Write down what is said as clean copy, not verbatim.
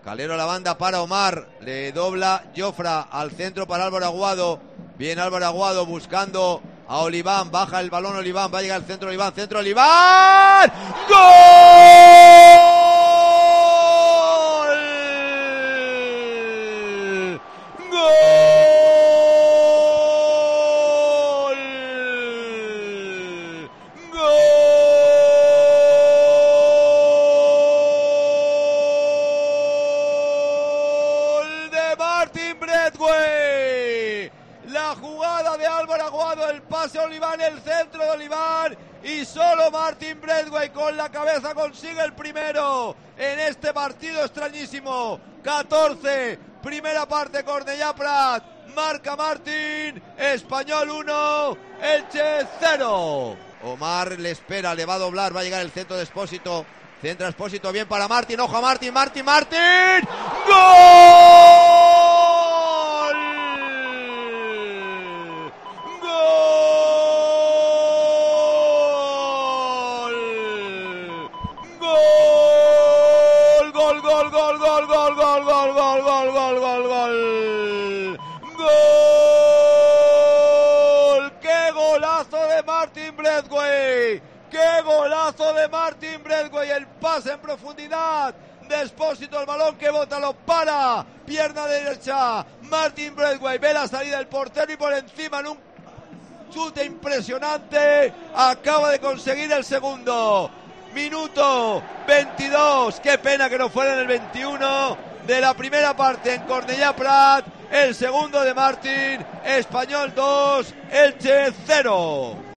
Calero la banda para Omar, le dobla Jofra al centro para Álvaro Aguado. Bien Álvaro Aguado buscando a Oliván, baja el balón Oliván, va a llegar al centro Oliván, centro Oliván. ¡Gol! Martin Braithwaite, la jugada de Álvaro Aguado, el pase a Oliván, el centro de Oliván y solo Martin Braithwaite con la cabeza consigue el primero en este partido extrañísimo. 14, primera parte, Cornellà Prat, marca Martin, Espanyol 1, Elche 0. Omar le espera, le va a doblar, va a llegar el centro de Expósito, centra Expósito, bien para Martin, ojo a Martin, Martin, ¡gol! ¡Gol! ¡Qué golazo de Martin Braithwaite! ¡Qué golazo de Martin Braithwaite! El pase en profundidad de Expósito, el balón que bota, lo para, pierna derecha, Martin Braithwaite, ve la salida del portero y por encima en un chute impresionante acaba de conseguir el segundo. Minuto 22, qué pena que no fuera en el 21 de la primera parte en Cornellà Prat, el segundo de Martin, Espanyol 2, Elche 0.